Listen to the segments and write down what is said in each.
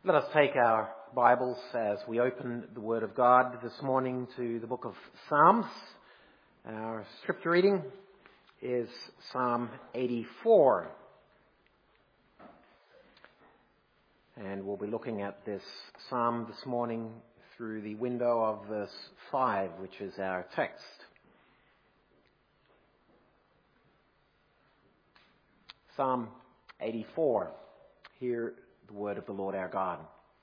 Let us take our Bibles as we open the Word of God this morning to the book of Psalms. Our scripture reading is Psalm 84. And we'll be looking at this psalm this morning through the window of verse 5, which is our text. Psalm 84. Hear the word of the Lord our God.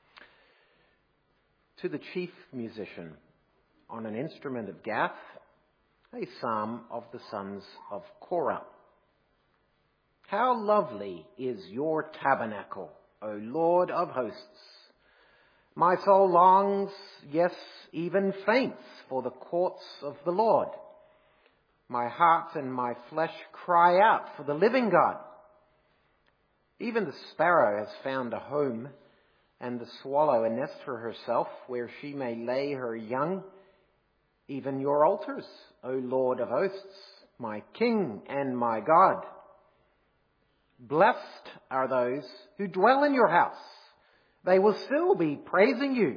To the chief musician, on an instrument of Gath, a psalm of the sons of Korah. How lovely is your tabernacle, O Lord of hosts! My soul longs, yes, even faints, for the courts of the Lord. My heart and my flesh cry out for the living God. Even the sparrow has found a home, and the swallow a nest for herself, where she may lay her young. Even your altars, O Lord of hosts, my King and my God. Blessed are those who dwell in your house. They will still be praising you.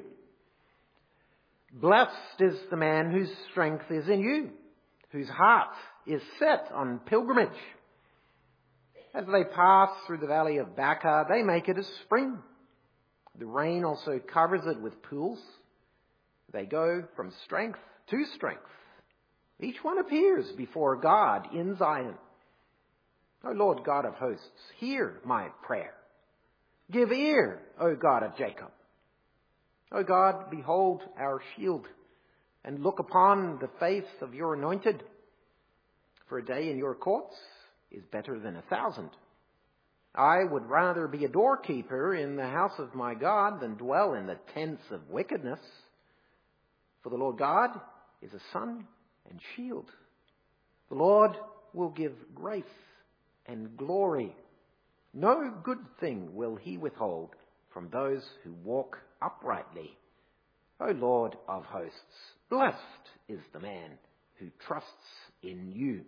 Blessed is the man whose strength is in you, whose heart is set on pilgrimage. As they pass through the valley of Baca, they make it a spring. The rain also covers it with pools. They go from strength to strength. Each one appears before God in Zion. O Lord God of hosts, hear my prayer. Give ear, O God of Jacob. O God, behold our shield, and look upon the face of your anointed. For a day in your courts is better than 1,000. I would rather be a doorkeeper in the house of my God than dwell in the tents of wickedness. For the Lord God is a sun and shield. The Lord will give grace and glory. No good thing will he withhold from those who walk uprightly. O Lord of hosts, blessed is the man who trusts in you.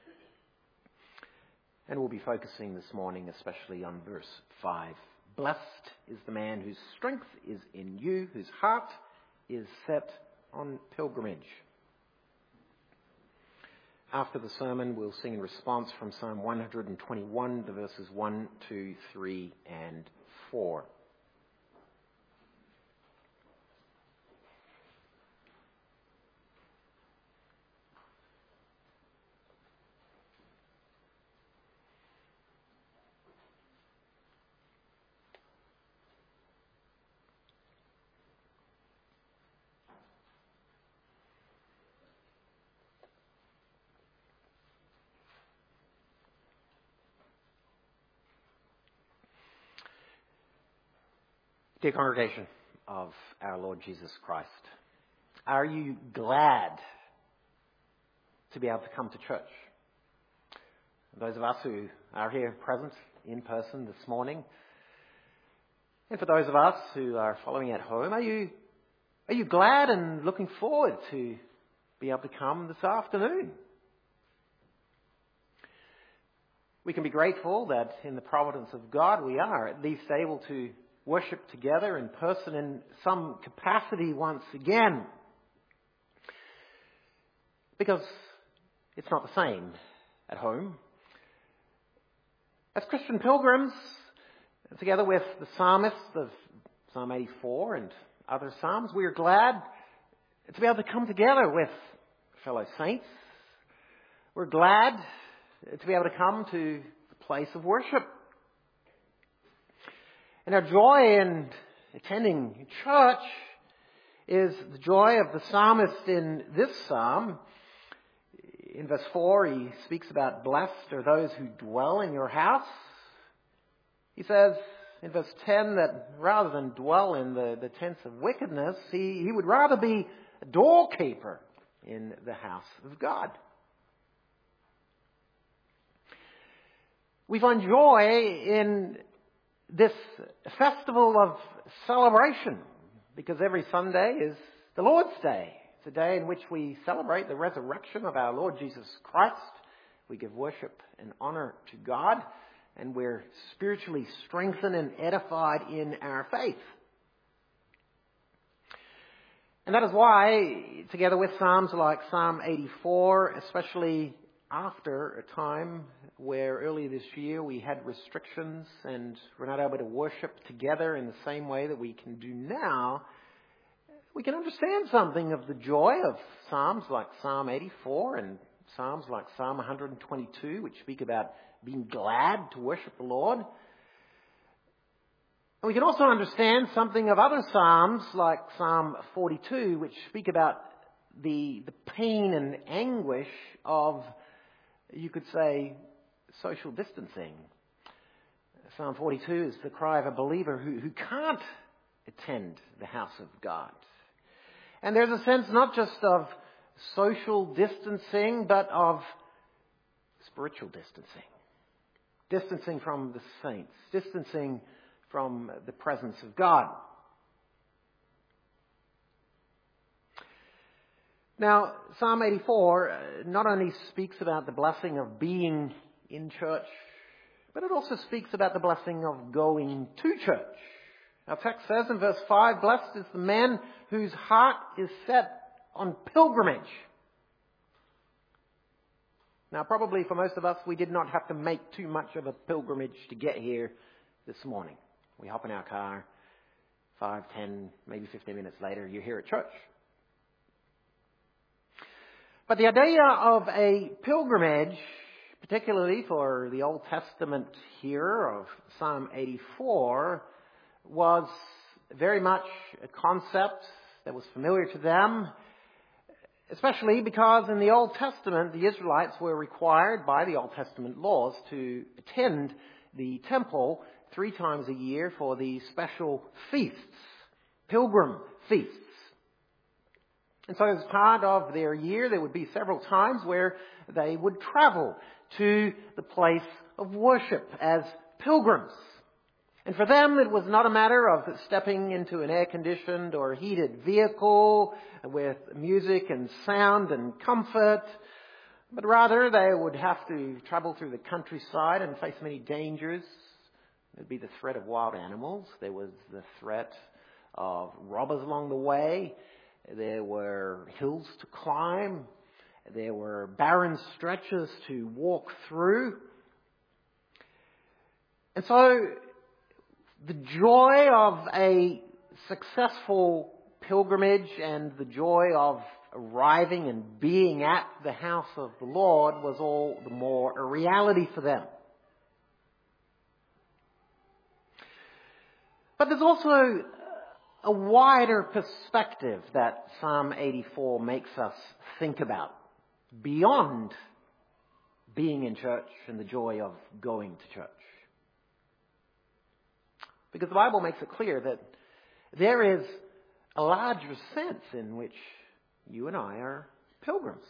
And we'll be focusing this morning especially on verse 5. Blessed is the man whose strength is in you, whose heart is set on pilgrimage. After the sermon, we'll sing in response from Psalm 121, the verses 1, 2, 3, and 4. Dear congregation of our Lord Jesus Christ, are you glad to be able to come to church? Those of us who are here present in person this morning, and for those of us who are following at home, are you glad and looking forward to be able to come this afternoon? We can be grateful that in the providence of God we are at least able to worship together in person in some capacity once again. Because it's not the same at home. As Christian pilgrims, together with the psalmist of Psalm 84 and other psalms, we are glad to be able to come together with fellow saints. We're glad to be able to come to the place of worship. And our joy in attending church is the joy of the psalmist in this psalm. In verse 4, he speaks about blessed are those who dwell in your house. He says in verse 10 that rather than dwell in the tents of wickedness, he would rather be a doorkeeper in the house of God. We find joy in this festival of celebration, because every Sunday is the Lord's Day. It's a day in which we celebrate the resurrection of our Lord Jesus Christ. We give worship and honor to God, and we're spiritually strengthened and edified in our faith. And that is why, together with Psalms like Psalm 84, especially after a time where earlier this year we had restrictions and were not able to worship together in the same way that we can do now, we can understand something of the joy of Psalms like Psalm 84 and Psalms like Psalm 122, which speak about being glad to worship the Lord. And we can also understand something of other Psalms like Psalm 42, which speak about the pain and anguish of, you could say, social distancing. Psalm 42 is the cry of a believer who can't attend the house of God. And there's a sense not just of social distancing, but of spiritual distancing. Distancing from the saints, distancing from the presence of God. Now, Psalm 84 not only speaks about the blessing of being in church, but it also speaks about the blessing of going to church. Our text says in verse 5, "Blessed is the man whose heart is set on pilgrimage." Now, probably for most of us, we did not have to make too much of a pilgrimage to get here this morning. We hop in our car, 5, 10, maybe 15 minutes later, you're here at church. But the idea of a pilgrimage, particularly for the Old Testament hearer of Psalm 84, was very much a concept that was familiar to them, especially because in the Old Testament, the Israelites were required by the Old Testament laws to attend the temple 3 times a year for the special feasts, pilgrim feasts. And so as part of their year, there would be several times where they would travel to the place of worship as pilgrims. And for them, it was not a matter of stepping into an air-conditioned or heated vehicle with music and sound and comfort, but rather they would have to travel through the countryside and face many dangers. There'd be the threat of wild animals. There was the threat of robbers along the way. There were hills to climb. There were barren stretches to walk through. And so the joy of a successful pilgrimage and the joy of arriving and being at the house of the Lord was all the more a reality for them. But there's also a wider perspective that Psalm 84 makes us think about beyond being in church and the joy of going to church. Because the Bible makes it clear that there is a larger sense in which you and I are pilgrims.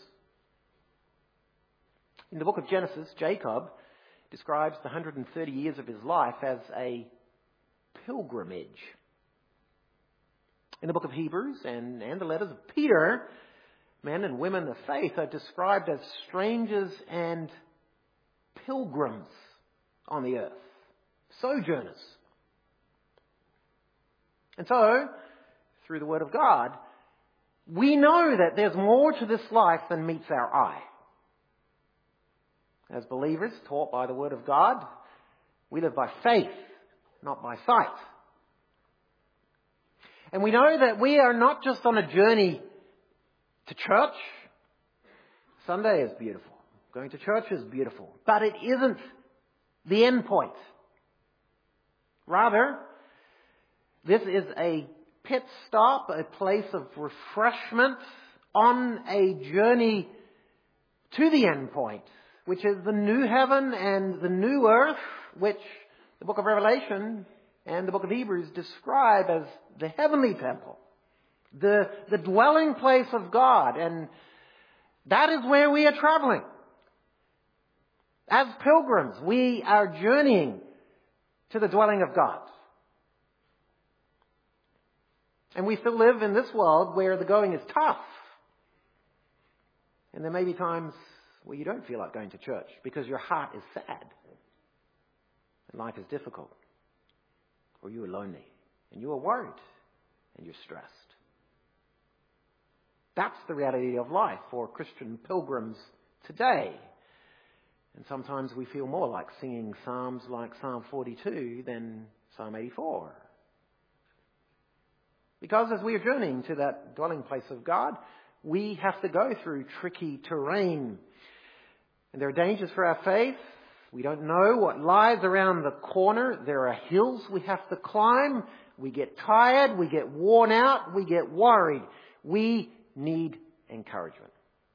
In the book of Genesis, Jacob describes the 130 years of his life as a pilgrimage. In the book of Hebrews and the letters of Peter, men and women of faith are described as strangers and pilgrims on the earth, sojourners. And so, through the Word of God, we know that there's more to this life than meets our eye. As believers taught by the Word of God, we live by faith, not by sight. And we know that we are not just on a journey to church. Sunday is beautiful. Going to church is beautiful. But it isn't the end point. Rather, this is a pit stop, a place of refreshment on a journey to the end point, which is the new heaven and the new earth, which the book of Revelation and the book of Hebrews describe as the heavenly temple, the dwelling place of God. And that is where we are traveling. As pilgrims, we are journeying to the dwelling of God. And we still live in this world where the going is tough. And there may be times where you don't feel like going to church because your heart is sad and life is difficult. Or you are lonely, and you are worried, and you're stressed. That's the reality of life for Christian pilgrims today. And sometimes we feel more like singing psalms like Psalm 42 than Psalm 84. Because as we are journeying to that dwelling place of God, we have to go through tricky terrain. And there are dangers for our faith. We don't know what lies around the corner. There are hills we have to climb. We get tired. We get worn out. We get worried. We need encouragement.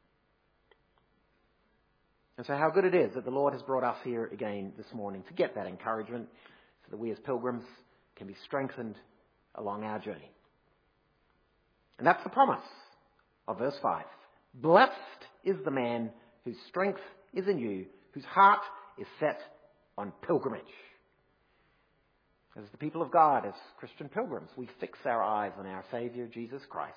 And so how good it is that the Lord has brought us here again this morning to get that encouragement so that we as pilgrims can be strengthened along our journey. And that's the promise of verse 5. Blessed is the man whose strength is in you, whose heart is set on pilgrimage. As the people of God, as Christian pilgrims, we fix our eyes on our Saviour, Jesus Christ.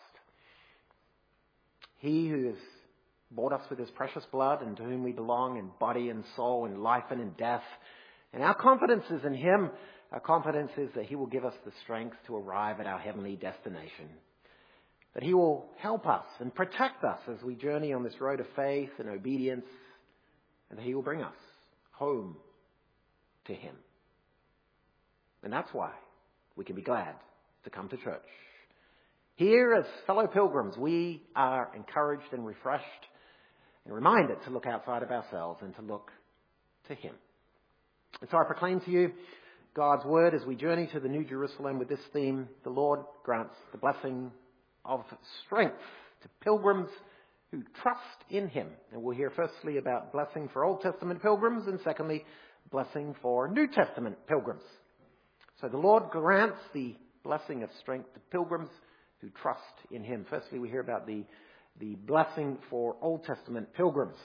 He who has bought us with his precious blood and to whom we belong in body and soul, in life and in death. And our confidence is in him. Our confidence is that he will give us the strength to arrive at our heavenly destination. That he will help us and protect us as we journey on this road of faith and obedience. And that he will bring us home to him. And that's why we can be glad to come to church. Here, as fellow pilgrims, we are encouraged and refreshed and reminded to look outside of ourselves and to look to him. And so I proclaim to you God's word as we journey to the New Jerusalem with this theme. The Lord grants the blessing of strength to pilgrims who trust in him. And we'll hear firstly about blessing for Old Testament pilgrims and secondly, blessing for New Testament pilgrims. So the Lord grants the blessing of strength to pilgrims who trust in him. Firstly, we hear about the blessing for Old Testament pilgrims.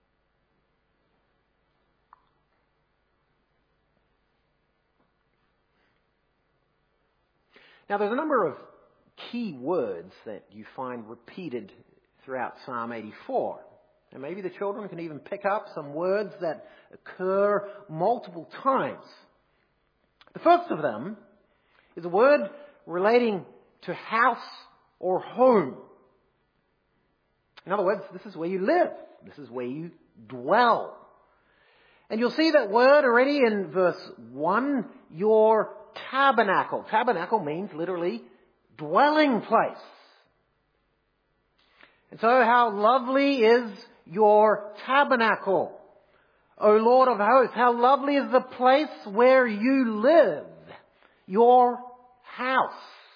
Now, there's a number of key words that you find repeated throughout Psalm 84. And maybe the children can even pick up some words that occur multiple times. The first of them is a word relating to house or home. In other words, this is where you live. This is where you dwell. And you'll see that word already in verse 1, your tabernacle. Tabernacle means literally dwelling place. And so how lovely is your tabernacle, O Lord of hosts. How lovely is the place where you live, your house.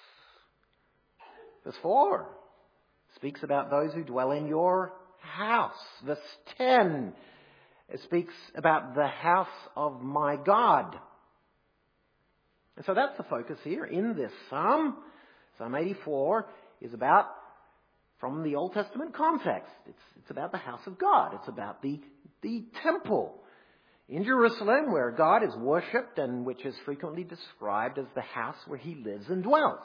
Verse 4 speaks about those who dwell in your house. Verse 10 speaks about the house of my God. And so that's the focus here in this psalm. Psalm 84 is about, from the Old Testament context, it's about the house of God. It's about the temple in Jerusalem where God is worshipped and which is frequently described as the house where he lives and dwells.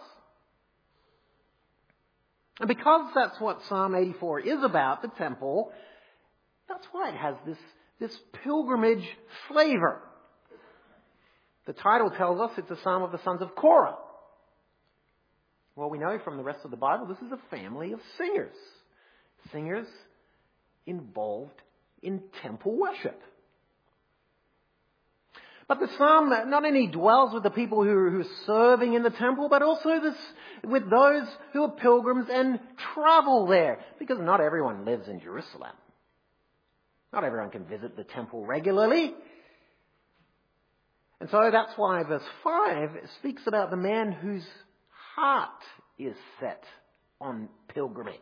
And because that's what Psalm 84 is about, the temple, that's why it has this pilgrimage flavor. The title tells us it's a psalm of the sons of Korah. Well, we know from the rest of the Bible, this is a family of singers. Singers involved in temple worship. But the psalm not only dwells with the people who are serving in the temple, but also with those who are pilgrims and travel there. Because not everyone lives in Jerusalem. Not everyone can visit the temple regularly. And so that's why verse 5 speaks about the man whose heart is set on pilgrimage.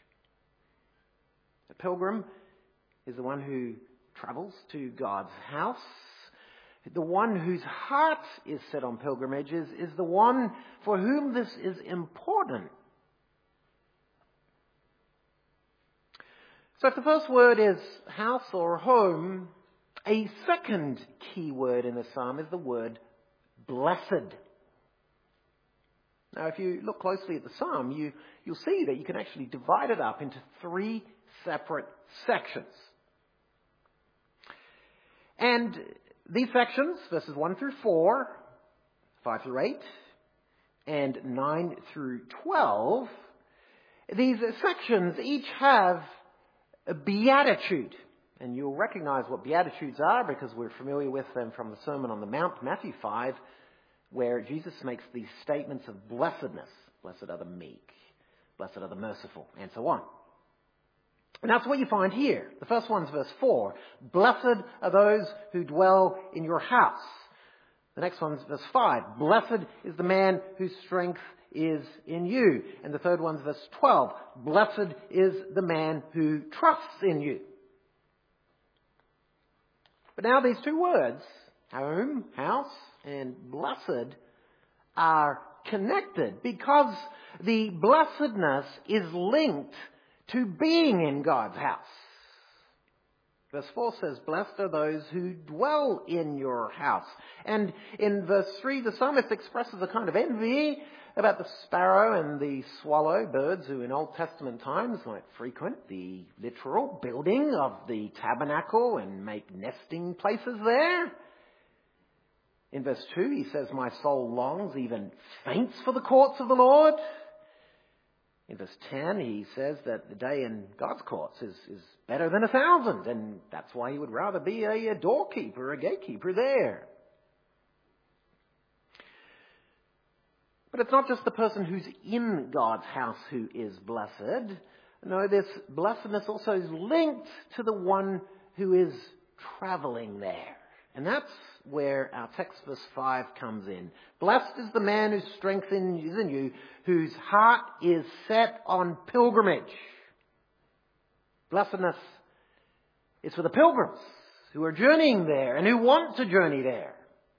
A pilgrim is the one who travels to God's house. The one whose heart is set on pilgrimage is the one for whom this is important. So if the first word is house or home, a second key word in the psalm is the word blessed. Now if you look closely at the psalm, you'll see that you can actually divide it up into 3 separate sections. And these sections, verses 1 through 4, 5 through 8, and 9 through 12, These sections each have a beatitude. And you'll recognize what beatitudes are because we're familiar with them from the Sermon on the Mount, Matthew 5, where Jesus makes these statements of blessedness. Blessed are the meek, blessed are the merciful, and so on. And that's what you find here. The first one's verse 4. Blessed are those who dwell in your house. The next one's verse 5. Blessed is the man whose strength is in you. And the third one's verse 12. Blessed is the man who trusts in you. But now these two words, home, house, and blessed, are connected because the blessedness is linked to being in God's house. Verse 4 says, blessed are those who dwell in your house. And in verse 3, the psalmist expresses a kind of envy about the sparrow and the swallow, birds who in Old Testament times might frequent the literal building of the tabernacle and make nesting places there. In verse 2, he says, my soul longs, even faints for the courts of the Lord. In verse 10, he says that the day in God's courts is better than 1,000, and that's why he would rather be a doorkeeper, a gatekeeper there. But it's not just the person who's in God's house who is blessed. No, this blessedness also is linked to the one who is travelling there. And that's where our text verse 5 comes in. Blessed is the man whose strength is in you, whose heart is set on pilgrimage. Blessedness is for the pilgrims who are journeying there and who want to journey there.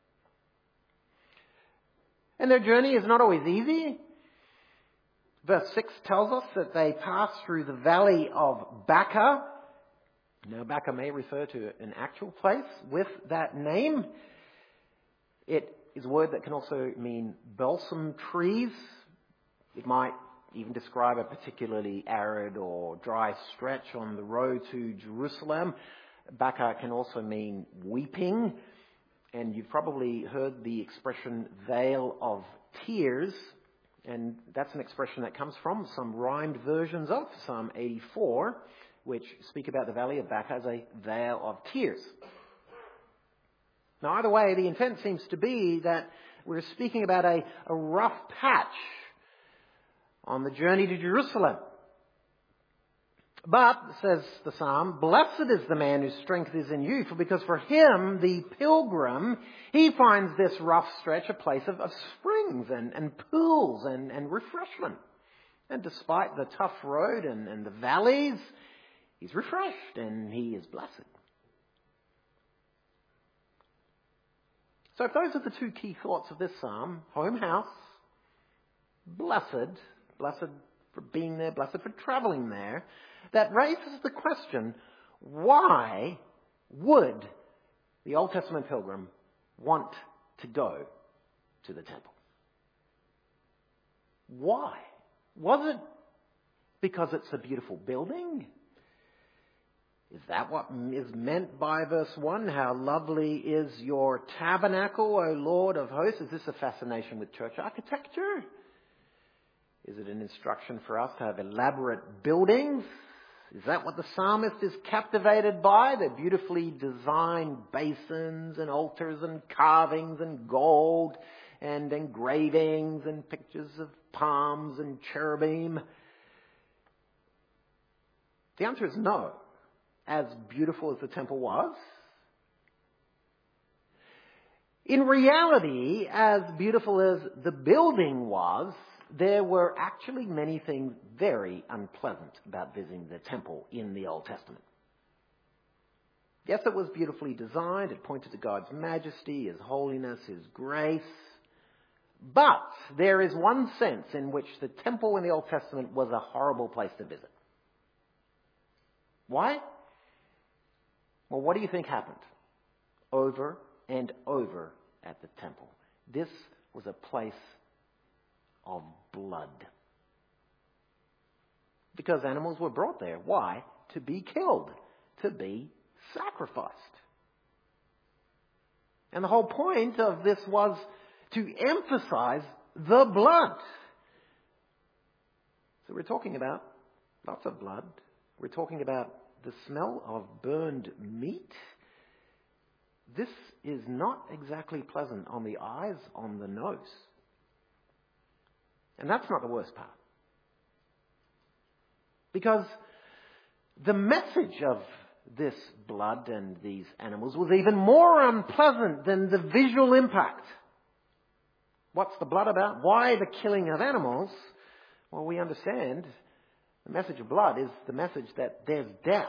And their journey is not always easy. Verse 6 tells us that they pass through the valley of Baca. Now, Baca may refer to an actual place with that name. It is a word that can also mean balsam trees. It might even describe a particularly arid or dry stretch on the road to Jerusalem. Baca can also mean weeping. And you've probably heard the expression veil of tears. And that's an expression that comes from some rhymed versions of Psalm 84, which speak about the valley of Baca as a vale of tears. Now, either way, the intent seems to be that we're speaking about a rough patch on the journey to Jerusalem. But, says the psalm, blessed is the man whose strength is in you, because for him, the pilgrim, he finds this rough stretch a place of springs and pools and refreshment. And despite the tough road and the valleys, he's refreshed and he is blessed. So if those are the two key thoughts of this psalm, home, house, blessed for being there, blessed for travelling there, that raises the question, why would the Old Testament pilgrim want to go to the temple? Why? Was it because it's a beautiful building? Is that what is meant by verse 1? How lovely is your tabernacle, O Lord of hosts? Is this a fascination with church architecture? Is it an instruction for us to have elaborate buildings? Is that what the psalmist is captivated by? The beautifully designed basins and altars and carvings and gold and engravings and pictures of palms and cherubim? The answer is no. As beautiful as the temple was, in reality, as beautiful as the building was, there were actually many things very unpleasant about visiting the temple in the Old Testament. Yes, it was beautifully designed. It pointed to God's majesty, His holiness, His grace. But there is one sense in which the temple in the Old Testament was a horrible place to visit. Why? Well, what do you think happened? Over and over at the temple. This was a place of blood. Because animals were brought there. Why? To be killed. To be sacrificed. And the whole point of this was to emphasize the blood. So we're talking about lots of blood. We're talking about the smell of burned meat. This is not exactly pleasant on the eyes, on the nose. And that's not the worst part. Because the message of this blood and these animals was even more unpleasant than the visual impact. What's the blood about? Why the killing of animals? Well, we understand the message of blood is the message that there's death.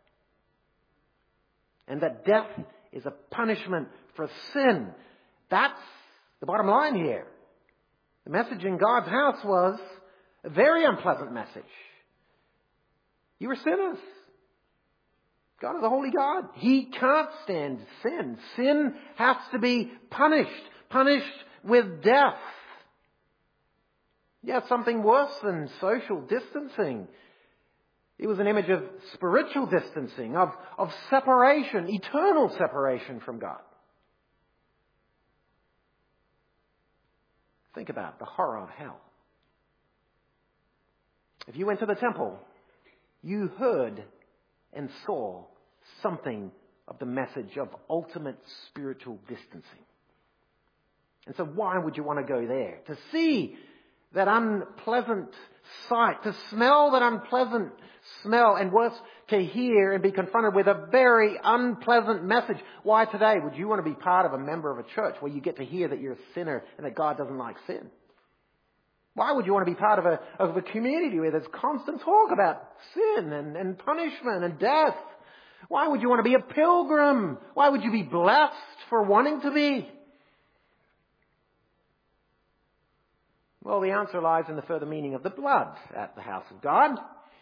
And that death is a punishment for sin. That's the bottom line here. The message in God's house was a very unpleasant message. You were sinners. God is a holy God. He can't stand sin. Sin has to be punished with death. Yeah, something worse than social distancing. It was an image of spiritual distancing, of separation, eternal separation from God. Think about the horror of hell. If you went to the temple, you heard and saw something of the message of ultimate spiritual distancing. And so why would you want to go there? To see that unpleasant sight, to smell that unpleasant smell, and worse, to hear and be confronted with a very unpleasant message. Why today would you want to be part of a member of a church where you get to hear that you're a sinner and that God doesn't like sin? Why would you want to be part of a community where there's constant talk about sin and punishment and death? Why would you want to be a pilgrim? Why would you be blessed for wanting to be? Well, the answer lies in the further meaning of the blood at the house of God.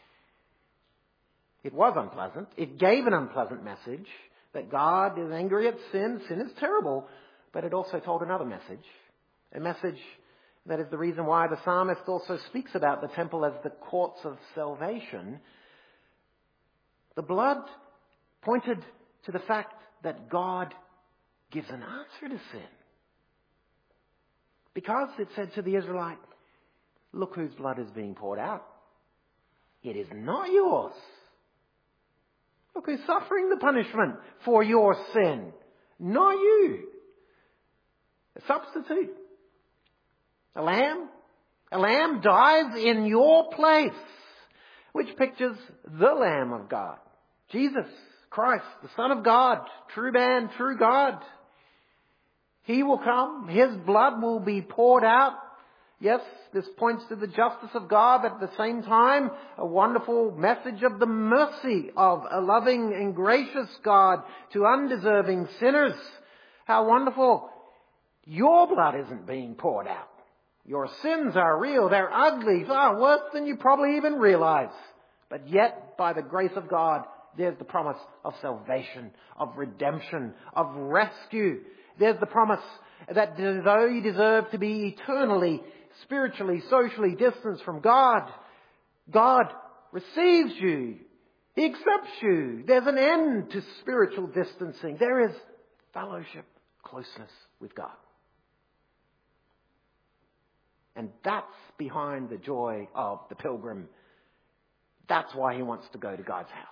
It was unpleasant. It gave an unpleasant message that God is angry at sin. Sin is terrible. But it also told another message. A message that is the reason why the psalmist also speaks about the temple as the courts of salvation. The blood pointed to the fact that God gives an answer to sin. Because it said to the Israelite, look whose blood is being poured out. It is not yours. Look who's suffering the punishment for your sin. Not you. A substitute. A lamb. A lamb dies in your place. Which pictures the Lamb of God. Jesus Christ, the Son of God. True man, true God. He will come. His blood will be poured out. Yes, this points to the justice of God, but at the same time, a wonderful message of the mercy of a loving and gracious God to undeserving sinners. How wonderful. Your blood isn't being poured out. Your sins are real. They're ugly. Far worse than you probably even realize. But yet, by the grace of God, there's the promise of salvation, of redemption, of rescue. There's the promise that though you deserve to be eternally, spiritually, socially distanced from God, God receives you. He accepts you. There's an end to spiritual distancing. There is fellowship, closeness with God. And that's behind the joy of the pilgrim. That's why he wants to go to God's house.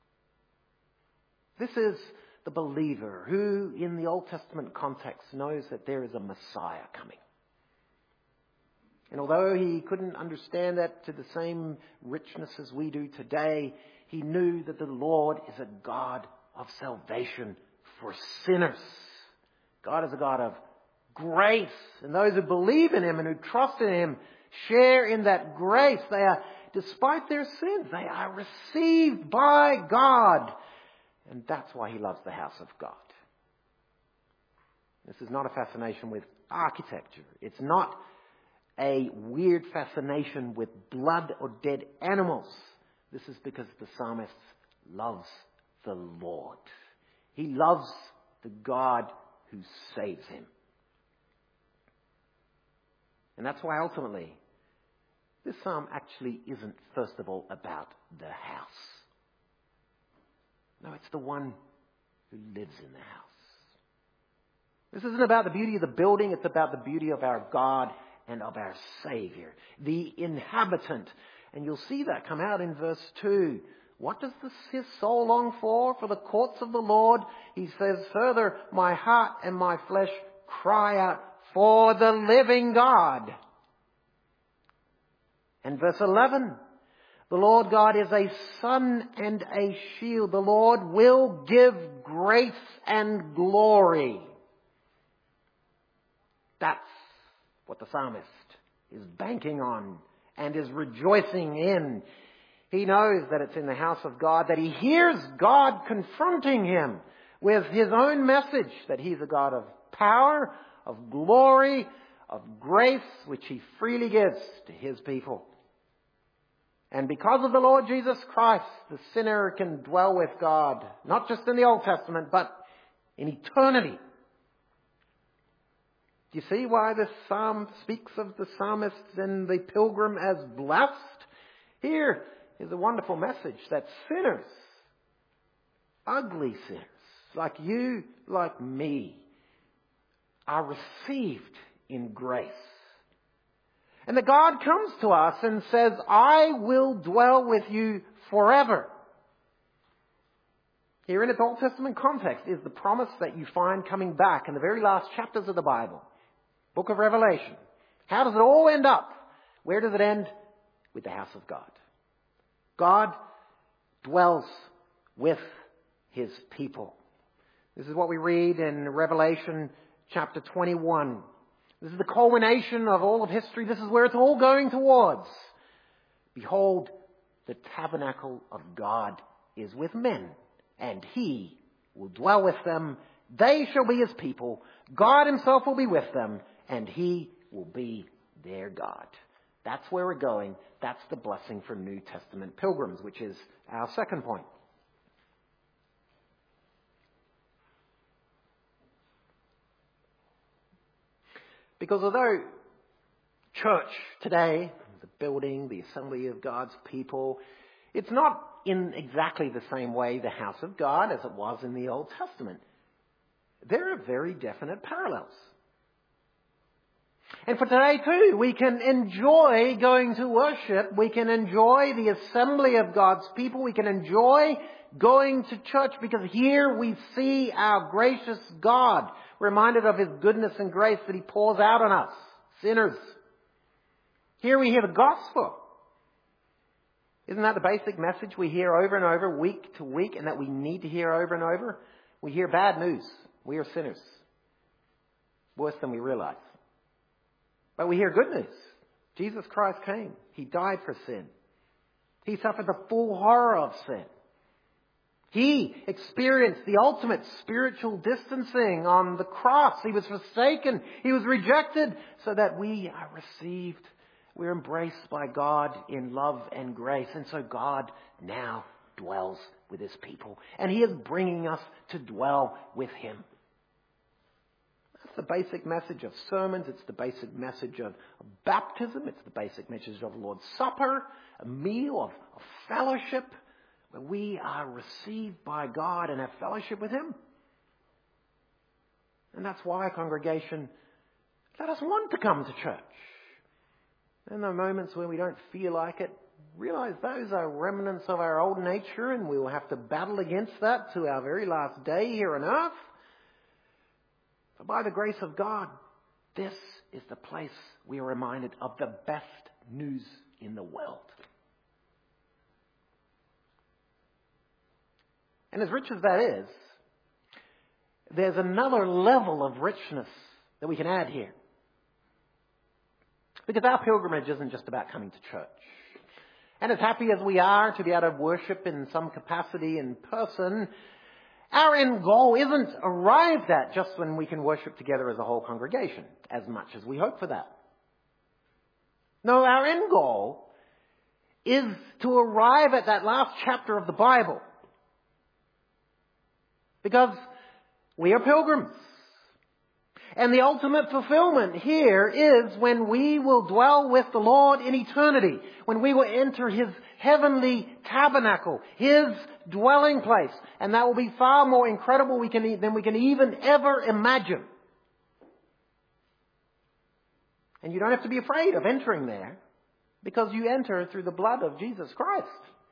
This is the believer who, in the Old Testament context, knows that there is a Messiah coming. And although he couldn't understand that to the same richness as we do today, he knew that the Lord is a God of salvation for sinners. God is a God of grace. And those who believe in Him and who trust in Him share in that grace. They are, despite their sins, they are received by God. And that's why He loves the house of God. This is not a fascination with architecture. It's not a weird fascination with blood or dead animals. This is because the psalmist loves the Lord. He loves the God who saves him. And that's why ultimately this psalm actually isn't, first of all, about the house. No, it's the one who lives in the house. This isn't about the beauty of the building. It's about the beauty of our God and of our Savior, the inhabitant, And you'll see that come out in verse 2. What does his soul long for? For the courts of the Lord. He says further, my heart and my flesh cry out for the living God. And verse 11, the Lord God is a sun and a shield. The Lord will give grace and glory. That's what the psalmist is banking on and is rejoicing in. He knows that it's in the house of God, that he hears God confronting him with his own message, that he's a God of power, of glory, of grace, which he freely gives to his people. And because of the Lord Jesus Christ, the sinner can dwell with God, not just in the Old Testament, but in eternity. Do you see why this psalm speaks of the psalmist and the pilgrim as blessed? Here is a wonderful message that sinners, ugly sinners, like you, like me, are received in grace. And that God comes to us and says, I will dwell with you forever. Here in its Old Testament context is the promise that you find coming back in the very last chapters of the Bible. Book of Revelation. How does it all end up? Where does it end? With the house of God. God dwells with his people. This is what we read in Revelation chapter 21. This is the culmination of all of history. This is where it's all going towards. Behold, the tabernacle of God is with men, and he will dwell with them. They shall be his people. God himself will be with them, and he will be their God. That's where we're going. That's the blessing for New Testament pilgrims, which is our second point. Because although church today, the building, the assembly of God's people, it's not in exactly the same way the house of God as it was in the Old Testament. There are very definite parallels. And for today too, we can enjoy going to worship. We can enjoy the assembly of God's people. We can enjoy going to church because here we see our gracious God, reminded of his goodness and grace that he pours out on us, sinners. Here we hear the gospel. Isn't that the basic message we hear over and over, week to week, and that we need to hear over and over? We hear bad news. We are sinners. Worse than we realize. But we hear good news. Jesus Christ came. He died for sin. He suffered the full horror of sin. He experienced the ultimate spiritual distancing on the cross. He was forsaken. He was rejected so that we are received. We're embraced by God in love and grace. And so God now dwells with his people. And he is bringing us to dwell with him. That's the basic message of sermons. It's the basic message of baptism. It's the basic message of the Lord's Supper, a meal of fellowship, where we are received by God and have fellowship with him. And that's why, congregation, let us want to come to church. In the moments where we don't feel like it, realize those are remnants of our old nature, and we will have to battle against that to our very last day here on earth. But by the grace of God, this is the place we are reminded of the best news in the world. And as rich as that is, there's another level of richness that we can add here. Because our pilgrimage isn't just about coming to church. And as happy as we are to be able to worship in some capacity in person, our end goal isn't arrived at just when we can worship together as a whole congregation, as much as we hope for that. No, our end goal is to arrive at that last chapter of the Bible. Because we are pilgrims. And the ultimate fulfillment here is when we will dwell with the Lord in eternity. When we will enter his heavenly tabernacle, his dwelling place. And that will be far more incredible than we can even ever imagine. And you don't have to be afraid of entering there. because you enter through the blood of Jesus Christ.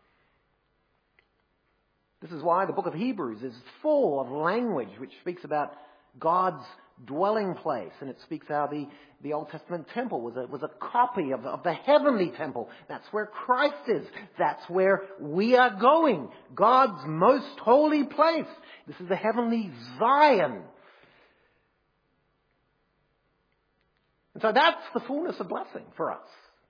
This is why the book of Hebrews is full of language which speaks about God's dwelling place. And it speaks how the Old Testament temple was a copy of the heavenly temple. That's where Christ is. That's where we are going. God's most holy place. This is the heavenly Zion. And so that's the fullness of blessing for us.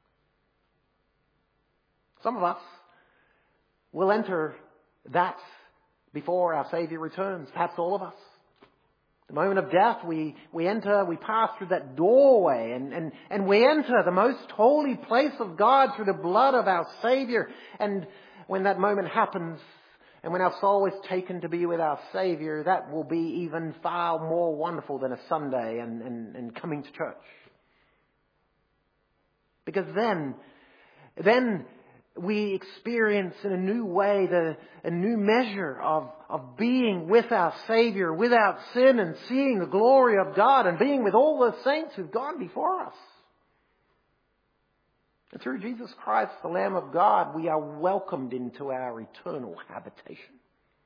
Some of us will enter that before our Saviour returns. Perhaps all of us. The moment of death, we pass through that doorway and we enter the most holy place of God through the blood of our Saviour. And when that moment happens, and when our soul is taken to be with our Saviour, that will be even far more wonderful than a Sunday and coming to church. Because then we experience in a new way a new measure of being with our Saviour without sin and seeing the glory of God and being with all the saints who've gone before us. And through Jesus Christ, the Lamb of God, we are welcomed into our eternal habitation.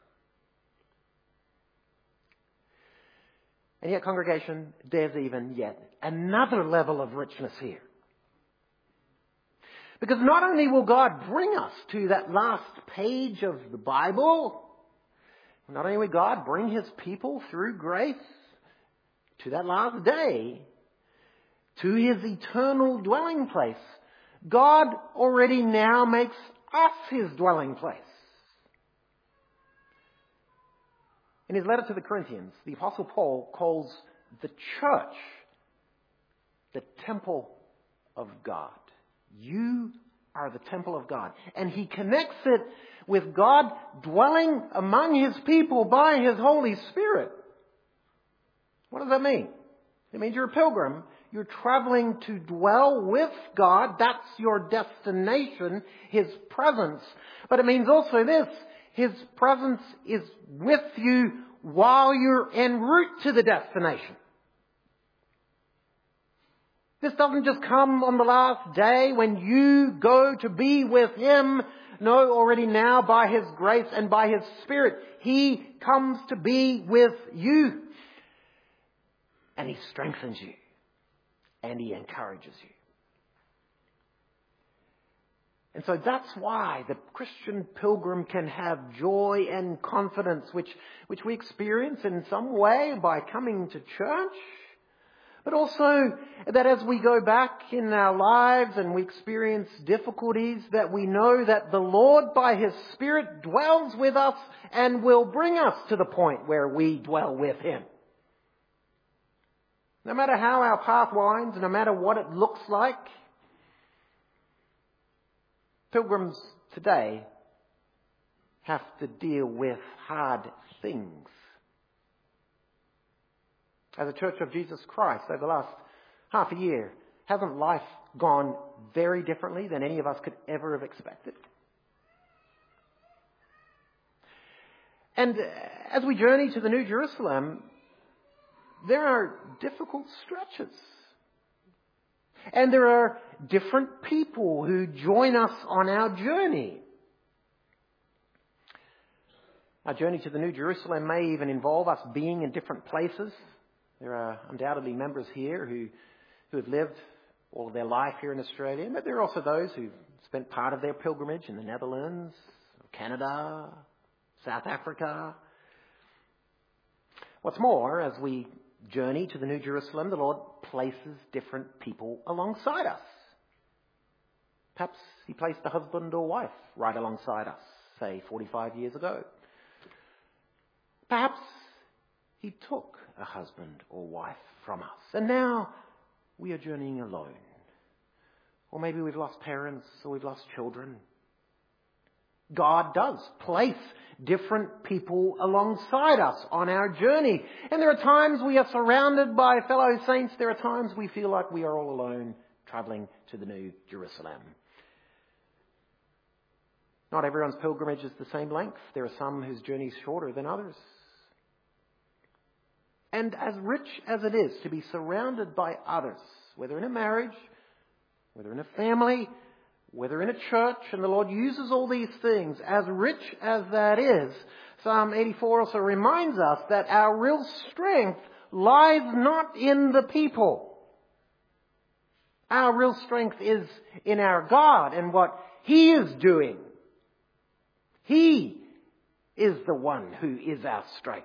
And yet, congregation, there's even yet another level of richness here. Because not only will God bring us to that last page of the Bible, not only will God bring His people through grace to that last day, to His eternal dwelling place, God already now makes us His dwelling place. In his letter to the Corinthians, the Apostle Paul calls the church the temple of God. You are the temple of God. And he connects it with God dwelling among His people by His Holy Spirit. What does that mean? It means you're a pilgrim. You're traveling to dwell with God. That's your destination, His presence. But it means also this. His presence is with you while you're en route to the destination. This doesn't just come on the last day when you go to be with Him. No, already now by His grace and by His Spirit, He comes to be with you. And He strengthens you. And He encourages you. And so that's why the Christian pilgrim can have joy and confidence, which we experience in some way by coming to church. But also that as we go back in our lives and we experience difficulties, that we know that the Lord by His Spirit dwells with us and will bring us to the point where we dwell with Him. No matter how our path winds, no matter what it looks like, pilgrims today have to deal with hard things. As a Church of Jesus Christ, over the last half a year, hasn't life gone very differently than any of us could ever have expected? And as we journey to the New Jerusalem, there are difficult stretches. And there are different people who join us on our journey. Our journey to the New Jerusalem may even involve us being in different places. There are undoubtedly members here who have lived all of their life here in Australia, but there are also those who've spent part of their pilgrimage in the Netherlands, Canada, South Africa. What's more, as we journey to the New Jerusalem, the Lord places different people alongside us. Perhaps He placed a husband or wife right alongside us, say 45 years ago. Perhaps He took a husband or wife from us, and now we are journeying alone. Or maybe we've lost parents or we've lost children. God does place different people alongside us on our journey. And there are times we are surrounded by fellow saints. There are times we feel like we are all alone travelling to the New Jerusalem. Not everyone's pilgrimage is the same length. There are some whose journey is shorter than others. And as rich as it is to be surrounded by others, whether in a marriage, whether in a family, whether in a church, and the Lord uses all these things, as rich as that is, Psalm 84 also reminds us that our real strength lies not in the people. Our real strength is in our God and what He is doing. He is the one who is our strength.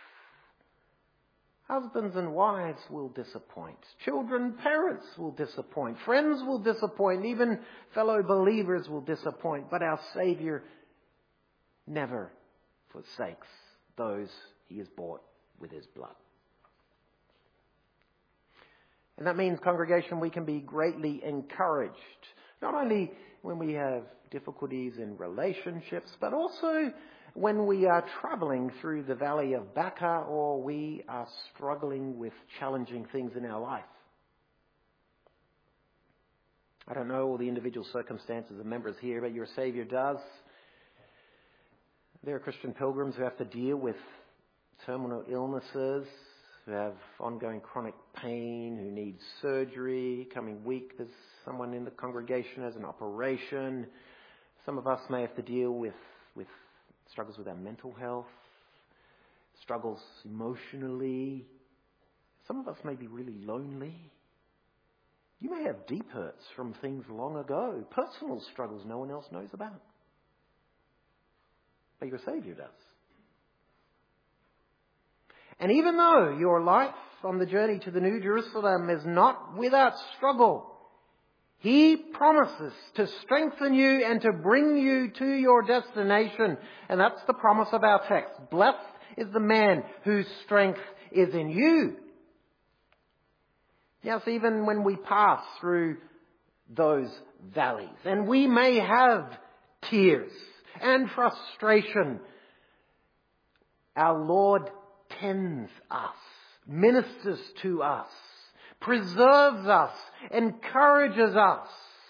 Husbands and wives will disappoint. Children, parents will disappoint. Friends will disappoint. Even fellow believers will disappoint. But our Saviour never forsakes those He has bought with His blood. And that means, congregation, we can be greatly encouraged. Not only when we have difficulties in relationships, but also when we are travelling through the valley of Baca or we are struggling with challenging things in our life. I don't know all the individual circumstances of members here, but your Saviour does. There are Christian pilgrims who have to deal with terminal illnesses, who have ongoing chronic pain, who need surgery. Coming week, there's someone in the congregation who has an operation. Some of us may have to deal with struggles with our mental health, struggles emotionally. Some of us may be really lonely. You may have deep hurts from things long ago, personal struggles no one else knows about. But your Saviour does. And even though your life on the journey to the New Jerusalem is not without struggle, He promises to strengthen you and to bring you to your destination. And that's the promise of our text. Blessed is the man whose strength is in you. Yes, even when we pass through those valleys, and we may have tears and frustration, our Lord tends us, ministers to us, preserves us, encourages us.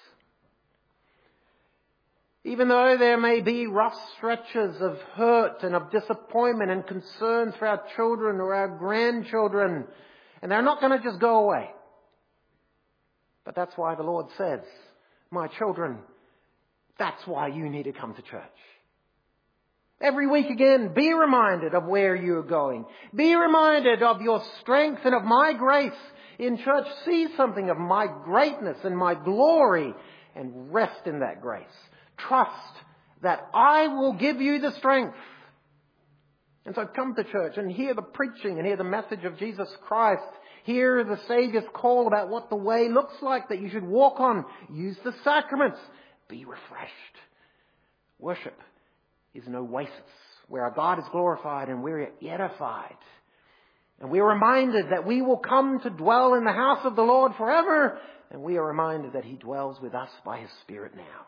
Even though there may be rough stretches of hurt and of disappointment and concerns for our children or our grandchildren, and they're not going to just go away. But that's why the Lord says, my children, that's why you need to come to church. Every week again, be reminded of where you're going. Be reminded of your strength and of my grace in church. See something of my greatness and my glory and rest in that grace. Trust that I will give you the strength. And so come to church and hear the preaching and hear the message of Jesus Christ. Hear the Saviour's call about what the way looks like that you should walk on. Use the sacraments. Be refreshed. Worship is an oasis where our God is glorified and we're edified. And we are reminded that we will come to dwell in the house of the Lord forever. And we are reminded that He dwells with us by His Spirit now.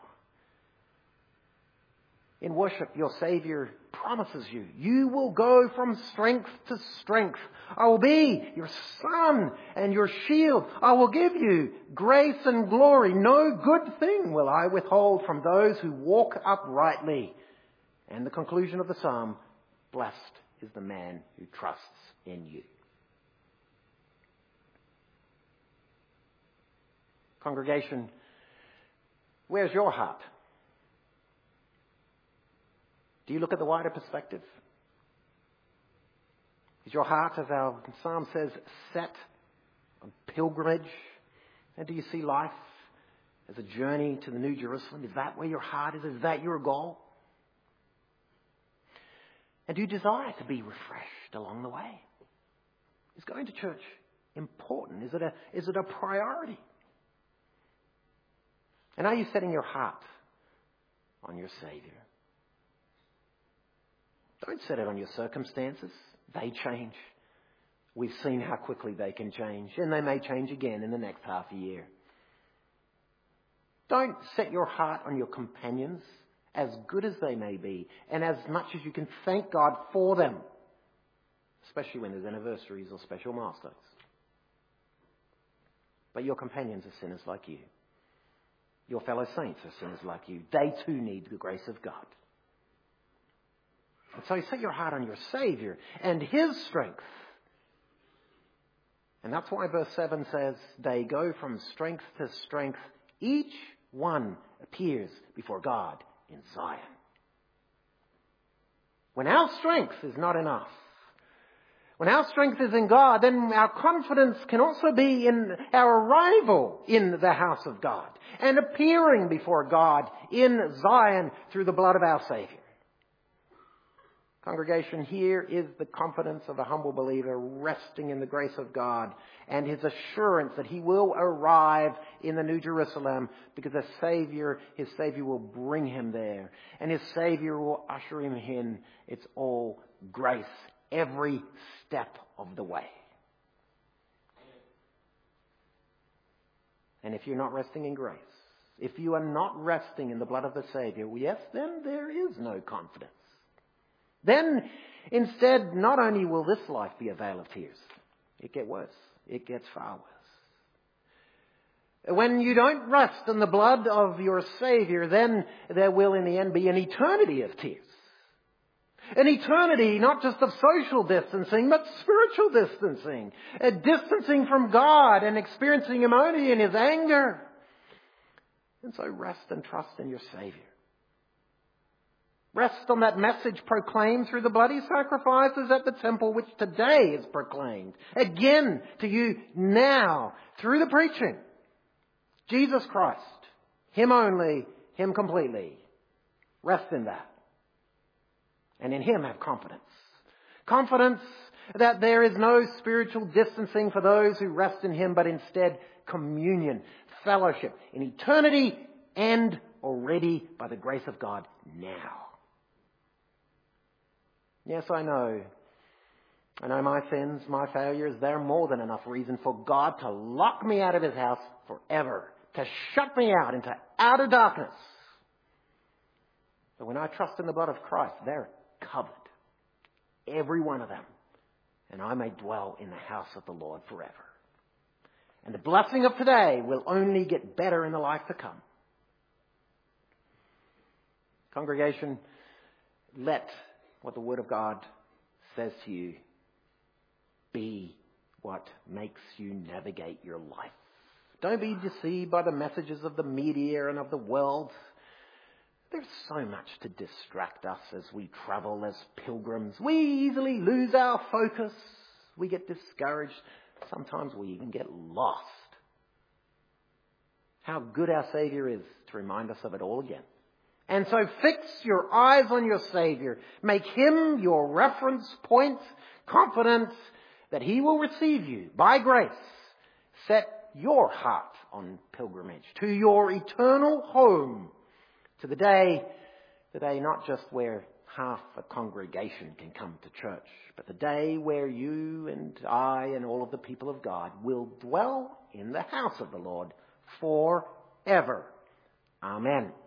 In worship, your Saviour promises you, you will go from strength to strength. I will be your sun and your shield. I will give you grace and glory. No good thing will I withhold from those who walk uprightly. And the conclusion of the psalm, blessed is the man who trusts in you. Congregation, where's your heart? Do you look at the wider perspective? Is your heart, as our psalm says, set on pilgrimage? And do you see life as a journey to the New Jerusalem? Is that where your heart is? Is that your goal? And do you desire to be refreshed along the way? Is going to church important? Is it a priority? And are you setting your heart on your Saviour? Don't set it on your circumstances. They change. We've seen how quickly they can change, and they may change again in the next half a year. Don't set your heart on your companions, as good as they may be, and as much as you can thank God for them, especially when there's anniversaries or special milestones. But your companions are sinners like you. Your fellow saints are sinners like you. They too need the grace of God. And so you set your heart on your Saviour and His strength. And that's why verse 7 says, they go from strength to strength, each one appears before God in Zion. When our strength is not enough, when our strength is in God, then our confidence can also be in our arrival in the house of God and appearing before God in Zion through the blood of our Saviour. Congregation, here is the confidence of a humble believer resting in the grace of God and his assurance that he will arrive in the New Jerusalem because his Saviour will bring him there and his Saviour will usher him in. It's all grace every step of the way. And if you're not resting in grace, if you are not resting in the blood of the Saviour, yes, then there is no confidence. Then, instead, not only will this life be a vale of tears, it gets worse. It gets far worse. When you don't rest in the blood of your Saviour, then there will in the end be an eternity of tears. An eternity not just of social distancing, but spiritual distancing. A distancing from God and experiencing Him only in His anger. And so rest and trust in your Saviour. Rest on that message proclaimed through the bloody sacrifices at the temple, which today is proclaimed again to you now through the preaching. Jesus Christ, Him only, Him completely. Rest in that. And in Him have confidence. Confidence that there is no spiritual distancing for those who rest in Him, but instead communion, fellowship in eternity and already by the grace of God now. Yes, I know my sins, my failures, they're more than enough reason for God to lock me out of His house forever, to shut me out into outer darkness. But when I trust in the blood of Christ, they're covered, every one of them, and I may dwell in the house of the Lord forever. And the blessing of today will only get better in the life to come. Congregation, let what the Word of God says to you be what makes you navigate your life. Don't be deceived by the messages of the media and of the world. There's so much to distract us as we travel as pilgrims. We easily lose our focus. We get discouraged. Sometimes we even get lost. How good our Saviour is to remind us of it all again. And so fix your eyes on your Saviour. Make Him your reference point, confident that He will receive you by grace. Set your heart on pilgrimage to your eternal home, to the day not just where half a congregation can come to church, but the day where you and I and all of the people of God will dwell in the house of the Lord forever. Amen.